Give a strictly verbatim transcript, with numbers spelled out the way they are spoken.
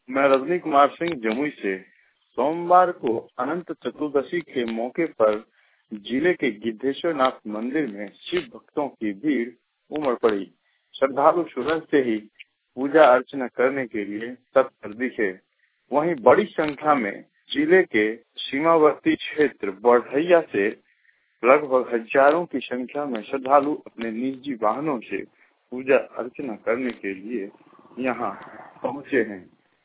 मैं रजनी कुमार सिंह जमुई से। सोमवार को अनंत चतुर्दशी के मौके पर जिले के गिद्धेश्वर नाथ मंदिर में शिव भक्तों की भीड़ उमड़ पड़ी। श्रद्धालु सुबह से ही पूजा अर्चना करने के लिए तत्पर दिखे। वहीं बड़ी संख्या में जिले के सीमावर्ती क्षेत्र बढ़ैया से लगभग हजारों की संख्या में श्रद्धालु अपने निजी वाहनों से पूजा अर्चना करने के लिए यहाँ पहुँचे हैं।